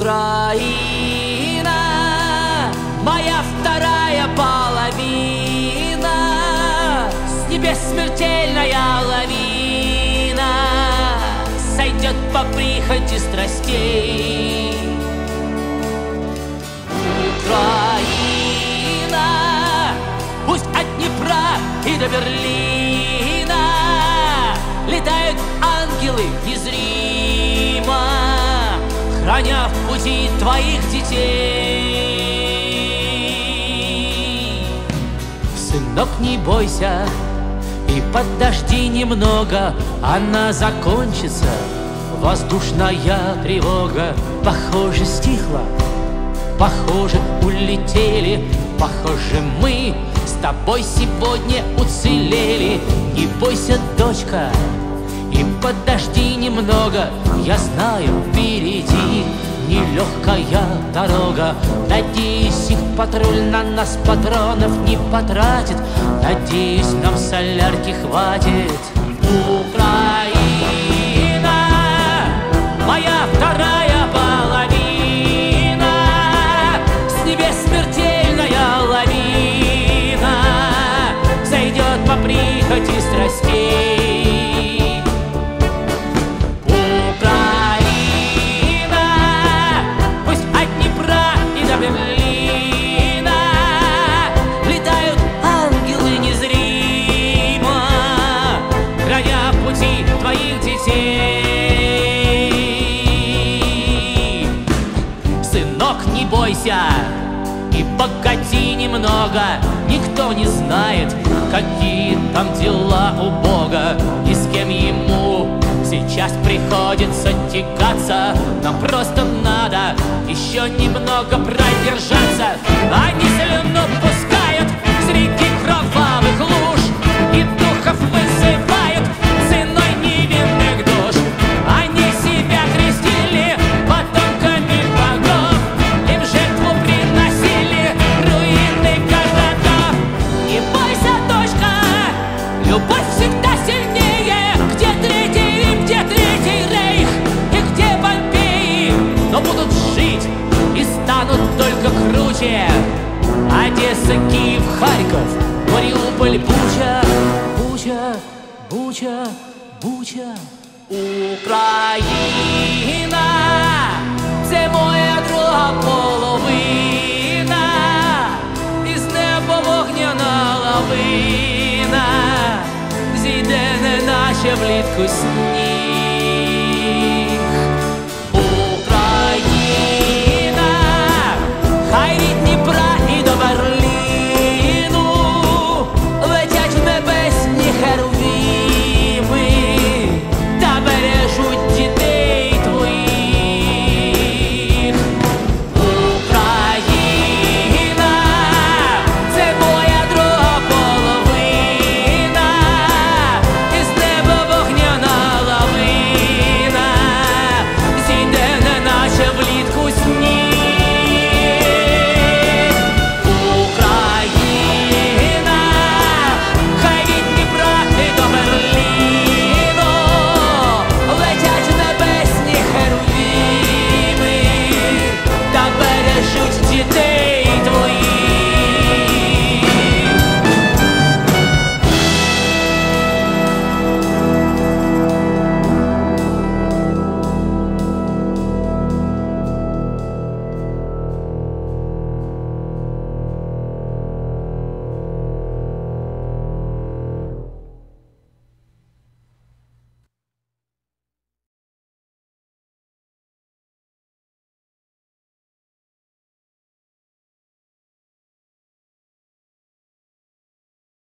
Украина, моя вторая половина, с небес смертельная лавина сойдет по прихоти страстей. Украина, пусть от Днепра и до Берлина летают ангелы незримо, храня в пути твоих детей. Сынок, не бойся и подожди немного, она закончится. Воздушная тревога, похоже, стихла, похоже, улетели, похоже, мы с тобой сегодня уцелели. Не бойся, дочка, и подожди немного, я знаю, впереди нелегкая дорога. Надеюсь, их патруль на нас патронов не потратит, надеюсь, нам солярки хватит. Украина, моя вторая половина, с небес смертельная лавина зайдет по прихоти страстей. Украина, пусть от Днепра и до Берлина летают ангелы незримо, храня пути твоих детей. Сынок, не бойся и погоди немного, никто не знает, какие там дела у Бога и с кем ему сейчас приходится тягаться. Нам просто надо еще немного продержаться. Они слюну пускают среди кровавых луж и духов вызывают ценой невинных душ. Они себя крестили потомками богов, им жертву приносили руины городов. Не бойся, дочка, любовь всегда сильнее. Где Третий Рим, где Третий Рейх и где Помпеи, но будут жить и станут только круче. Одесса, Киев, Харьков, Мариуполь, Буча, Буча, Буча, Буча. Україна, це моя друга половина, із неба вогняна лавина зійде, неначе влітку сніг.